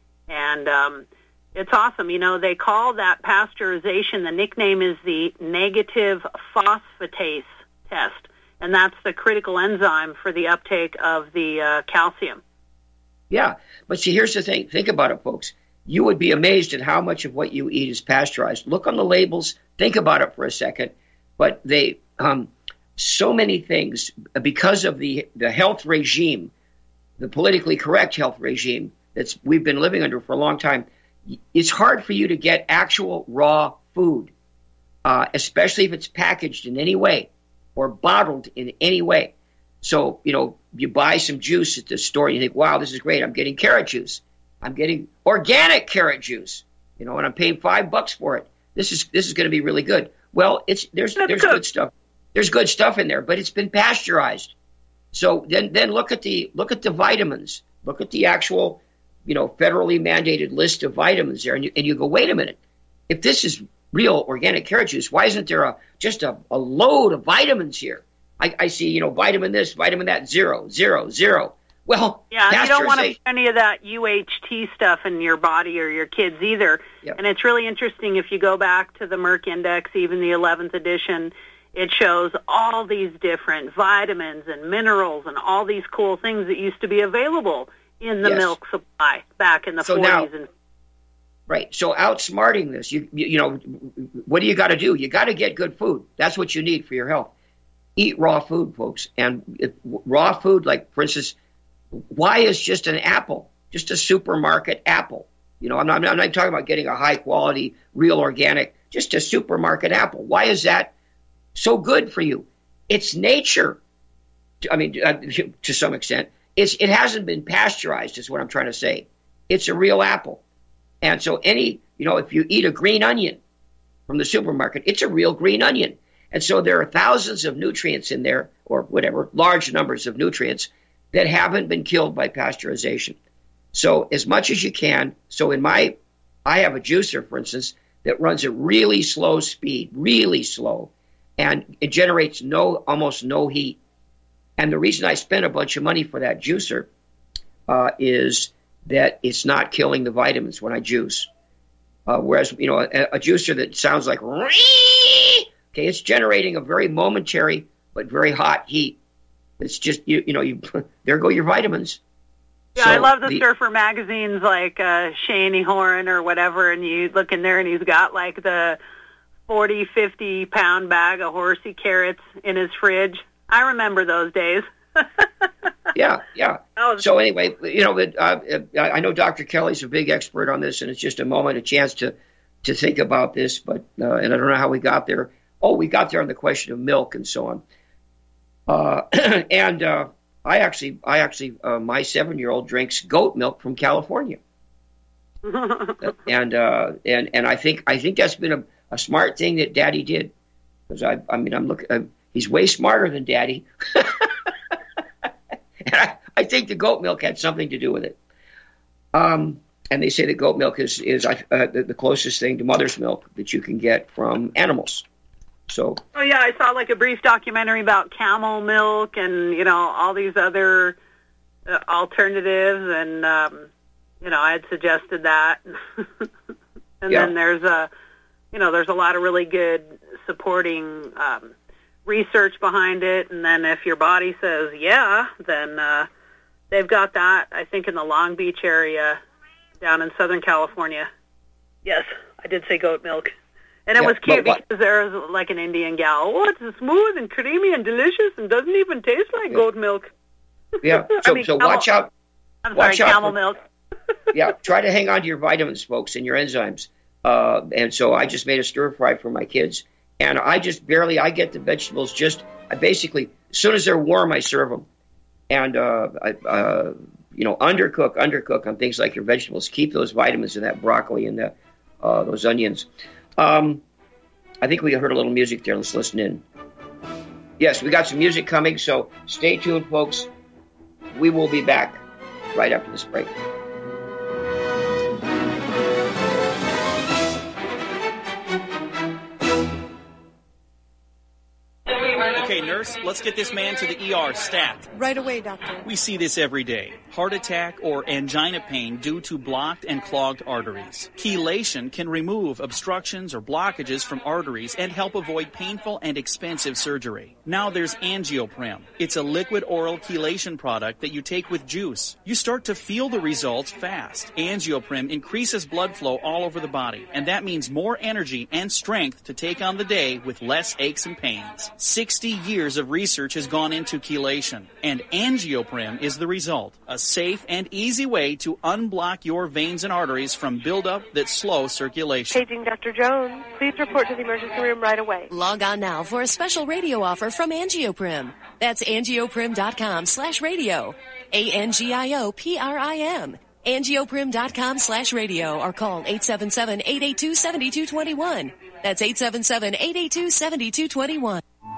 and um, it's awesome. You know, they call that pasteurization. The nickname is the negative phosphatase test, and that's the critical enzyme for the uptake of the uh, calcium. Yeah, but see, here's the thing. Think about it, folks. You would be amazed at how much of what you eat is pasteurized. Look on the labels. Think about it for a second. But they, um, so many things, because of the, the health regime, the politically correct health regime that's we've been living under for a long time, it's hard for you to get actual raw food, uh, especially if it's packaged in any way or bottled in any way. So, you know, you buy some juice at the store and you think, wow, this is great. I'm getting carrot juice. I'm getting organic carrot juice, you know, and I'm paying five bucks for it. This is this is going to be really good. Well, it's there's there's good stuff. There's good stuff in there, but it's been pasteurized. So then then look at the look at the vitamins. Look at the actual, you know, federally mandated list of vitamins there, and you and you go, wait a minute. If this is real organic carrot juice, why isn't there a just a, a load of vitamins here? I, I see, you know, vitamin this, vitamin that, zero, zero, zero. Well, yeah, you don't want to put any of that U H T stuff in your body or your kids either. Yep. And it's really interesting if you go back to the Merck Index, even the eleventh edition, it shows all these different vitamins and minerals and all these cool things that used to be available in the yes. milk supply back in the so forties. Now, and right. So outsmarting this, you, you you know, what do you got to do? You got to get good food. That's what you need for your health. Eat raw food, folks. And if, raw food, like, for instance, why is just an apple, just a supermarket apple? You know, I'm not, I'm not talking about getting a high quality, real organic, just a supermarket apple. Why is that so good for you? It's nature. I mean, uh, to some extent, it's it hasn't been pasteurized, is what I'm trying to say. It's a real apple. And so any, you know, if you eat a green onion from the supermarket, it's a real green onion. And so there are thousands of nutrients in there, or whatever, large numbers of nutrients that haven't been killed by pasteurization. So as much as you can. So in my, I have a juicer, for instance, that runs at really slow speed, really slow, and it generates no, almost no heat. And the reason I spent a bunch of money for that juicer uh, is that it's not killing the vitamins when I juice. Uh, whereas, you know, a, a juicer that sounds like, okay, it's generating a very momentary but very hot heat. It's just, you, you know, you there go your vitamins. Yeah, so I love the, the surfer magazines like uh, Shaney Horn or whatever, and you look in there and he's got like the forty, fifty pound bag of horsey carrots in his fridge. I remember those days. yeah, yeah. Oh, so anyway, you know, uh, I know Doctor Kelly's a big expert on this, and it's just a moment, a chance to, to think about this, but uh, and I don't know how we got there. Oh, we got there on the question of milk and so on. Uh, and uh, I actually, I actually, uh, my seven-year-old drinks goat milk from California, and uh, and and I think I think that's been a, a smart thing that Daddy did, because I, I mean, I'm looking, uh, he's way smarter than Daddy, and I, I think the goat milk had something to do with it. Um, and they say that goat milk is is uh, the, the closest thing to mother's milk that you can get from animals. So. Oh yeah, I saw like a brief documentary about camel milk and you know all these other uh, alternatives, and um, you know I had suggested that, and yeah. then there's a you know there's a lot of really good supporting um, research behind it, and then if your body says yeah, then uh, they've got that, I think, in the Long Beach area down in Southern California. Yes, I did say goat milk. And it yeah, was cute because there was like an Indian gal. Oh, it's smooth and creamy and delicious and doesn't even taste like yeah. goat milk. Yeah, so, I mean, so camel, watch out. I'm watch sorry, out camel for, milk. yeah, try to hang on to your vitamins, folks, and your enzymes. Uh, and so I just made a stir fry for my kids. And I just barely, I get the vegetables just, I basically, as soon as they're warm, I serve them. And, uh, I, uh, you know, undercook, undercook on things like your vegetables. Keep those vitamins in that broccoli and the, uh, those onions. Um, I think we heard a little music there. Let's listen in. Yes, we got some music coming, so stay tuned, folks. We will be back right after this break. Okay, nurse, let's get this man to the E R stat. Right away, doctor. We see this every day. Heart attack or angina pain due to blocked and clogged arteries. Chelation can remove obstructions or blockages from arteries and help avoid painful and expensive surgery. Now there's Angioprim. It's a liquid oral chelation product that you take with juice. You start to feel the results fast. Angioprim increases blood flow all over the body, and that means more energy and strength to take on the day with less aches and pains. sixty years of research has gone into chelation, and Angioprim is the result. A safe and easy way to unblock your veins and arteries from buildup that slow circulation. Paging Doctor Jones. Please report to the emergency room right away. Log on now for a special radio offer from Angioprim. That's angioprim.com slash radio. A N G I O P R I M. Angioprim.com slash radio or call eight seven seven, eight eight two, seven two two one. That's eight seven seven, eight eight two, seven two two one.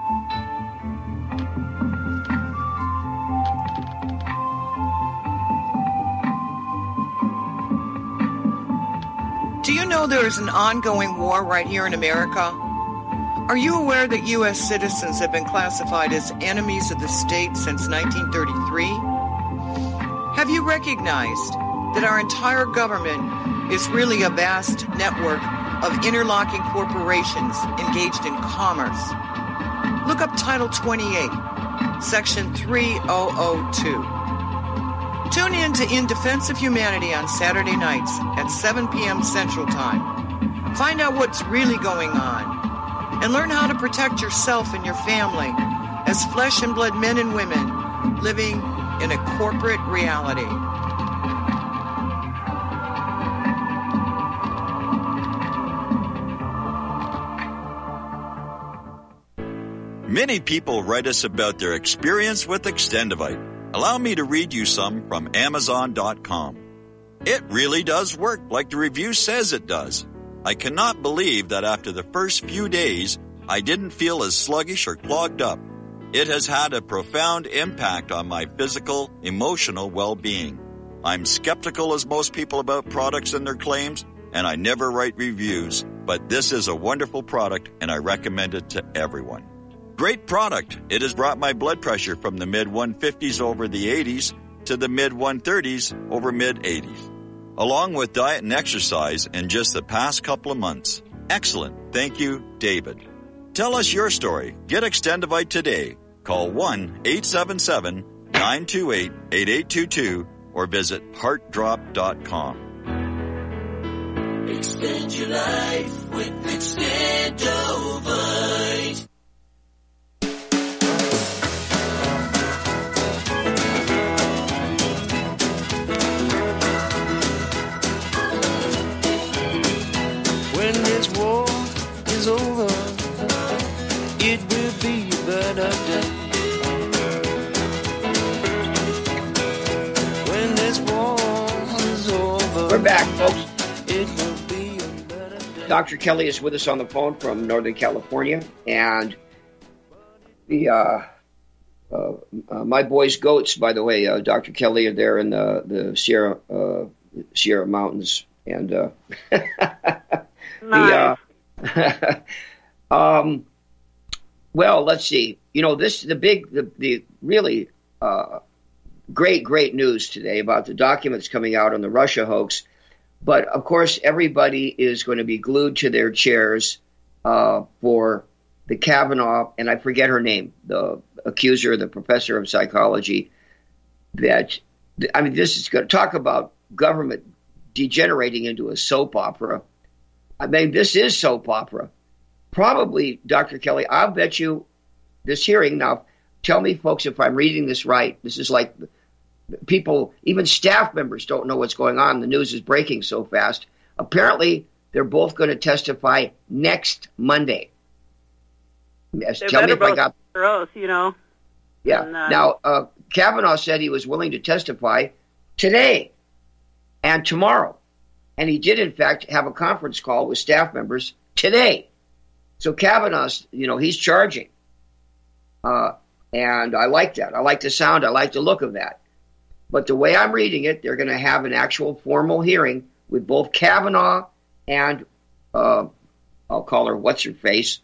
Do you know there is an ongoing war right here in America? Are you aware that U S citizens have been classified as enemies of the state since nineteen thirty-three? Have you recognized that our entire government is really a vast network of interlocking corporations engaged in commerce? Look up Title twenty-eight, Section three thousand two. Tune in to In Defense of Humanity on Saturday nights at seven p.m. Central Time. Find out what's really going on and learn how to protect yourself and your family as flesh and blood men and women living in a corporate reality. Many people write us about their experience with Extendivite. Allow me to read you some from Amazon dot com. It really does work like the review says it does. I cannot believe that after the first few days, I didn't feel as sluggish or clogged up. It has had a profound impact on my physical, emotional well-being. I'm skeptical as most people about products and their claims, and I never write reviews, but this is a wonderful product and I recommend it to everyone. Great product. It has brought my blood pressure from the mid one fifties over the eighties to the mid one thirties over mid eighties, along with diet and exercise in just the past couple of months. Excellent. Thank you, David. Tell us your story. Get Extendivite today. Call one eight seven seven, nine two eight, eight eight two two or visit heart drop dot com. Extend your life with Extendovite. When this war is over, it will be a better day. When this war is over, we're back, folks. It will be a better day. Doctor Kelly is with us on the phone from Northern California, and the uh, uh, uh, my boys goats, by the way, uh, Doctor Kelly, are there in the the Sierra uh, Sierra Mountains, and. Uh, Nice. The, uh, um, well, let's see. You know, this the big, the, the really uh, great, great news today about the documents coming out on the Russia hoax. But of course, everybody is going to be glued to their chairs uh, for the Kavanaugh, and I forget her name, the accuser, the professor of psychology, that, I mean, this is going to talk about government degenerating into a soap opera. I mean, this is soap opera. Probably, Doctor Kelly, I'll bet you this hearing, now, tell me, folks, if I'm reading this right. This is like people, even staff members don't know what's going on. The news is breaking so fast. Apparently, they're both going to testify next Monday. Yes, They tell me better if I both got... their oath, you know. Yeah. And, uh, now, uh, Kavanaugh said he was willing to testify today and tomorrow. And he did, in fact, have a conference call with staff members today. So Kavanaugh's, you know, he's charging. Uh, and I like that. I like the sound. I like the look of that. But the way I'm reading it, they're going to have an actual formal hearing with both Kavanaugh and, uh, I'll call her what's-her-face.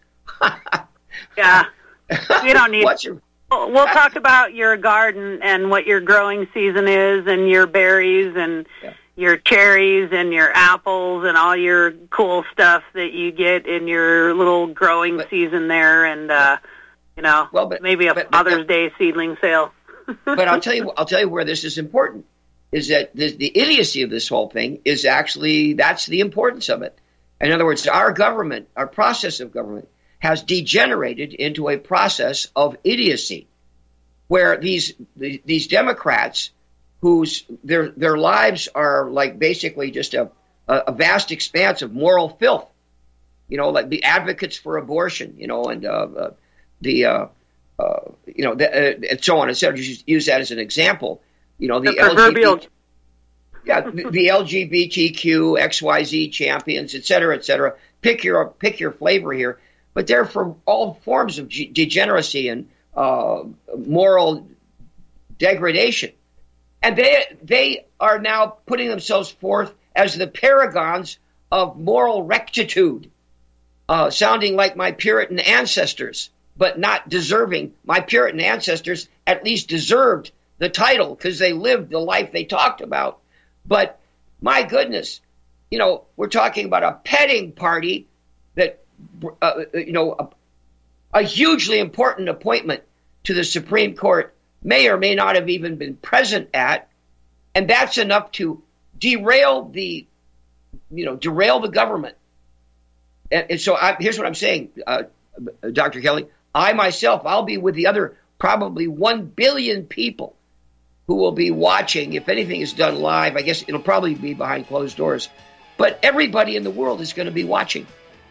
Yeah. We don't need... What's your... We'll we'll talk about your garden and what your growing season is and your berries and yeah. your cherries and your apples and all your cool stuff that you get in your little growing but, season there and, uh, you know, well, but, maybe a but, Father's but, Day seedling sale. But I'll tell you, I'll tell you where this is important, is that the, the idiocy of this whole thing is actually, that's the importance of it. In other words, our government, our process of government, has degenerated into a process of idiocy, where these these Democrats, whose their their lives are like basically just a a vast expanse of moral filth, you know, like the advocates for abortion, you know, and uh, uh, the uh, uh, you know, the, uh, and so on and so on. Just use that as an example, you know, the, the proverbial. L G B T, yeah, the, the L G B T Q, X Y Z champions, et cetera, et cetera. Pick your pick your flavor here. But they're for all forms of g- degeneracy and uh, moral degradation. And they they are now putting themselves forth as the paragons of moral rectitude, uh, sounding like my Puritan ancestors, but not deserving. My Puritan ancestors at least deserved the title because they lived the life they talked about. But my goodness, you know, we're talking about a petting party that Uh, you know, a, a hugely important appointment to the Supreme Court may or may not have even been present at, and that's enough to derail the, you know, derail the government. And, and so I, here's what I'm saying, uh, Doctor Kelly. I myself, I'll be with the other probably one billion people who will be watching. If anything is done live, I guess it'll probably be behind closed doors. But everybody in the world is going to be watching.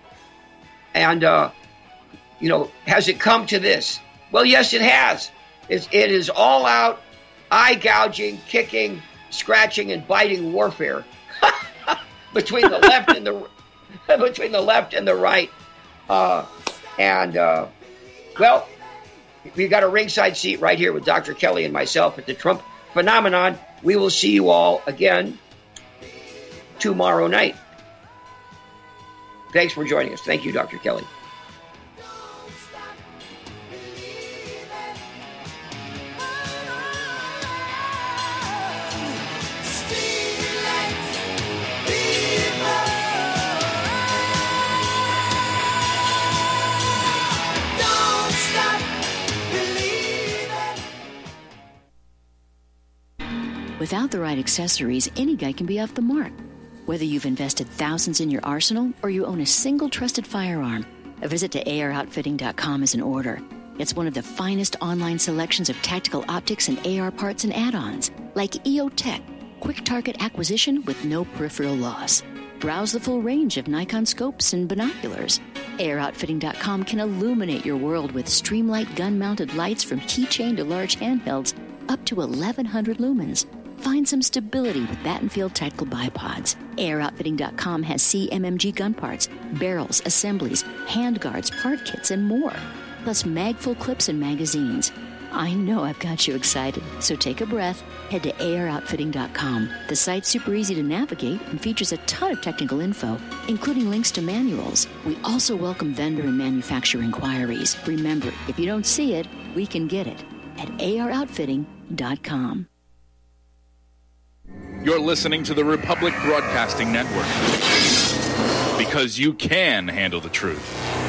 And, uh, you know, has it come to this? Well, yes, it has. It's, it is all out, eye gouging, kicking, scratching, and biting warfare between the left and the between the left and the right. Uh, and uh, well, we got a ringside seat right here with Doctor Kelly and myself at the Trump Phenomenon. We will see you all again tomorrow night. Thanks for joining us. Thank you, Doctor Kelly. Without the right accessories, any guy can be off the mark. Whether you've invested thousands in your arsenal or you own a single trusted firearm, a visit to A R outfitting dot com is in order. It's one of the finest online selections of tactical optics and A R parts and add-ons, like E O Tech, quick target acquisition with no peripheral loss. Browse the full range of Nikon scopes and binoculars. A R outfitting dot com can illuminate your world with Streamlight gun-mounted lights from keychain to large handhelds up to eleven hundred lumens. Find some stability with Battenfield Tactical Bipods. A R outfitting dot com has C M M G gun parts, barrels, assemblies, handguards, part kits, and more. Plus mag-full clips and magazines. I know I've got you excited, so take a breath. Head to A R outfitting dot com. The site's super easy to navigate and features a ton of technical info, including links to manuals. We also welcome vendor and manufacturer inquiries. Remember, if you don't see it, we can get it at A R outfitting dot com. You're listening to the Republic Broadcasting Network, because you can handle the truth.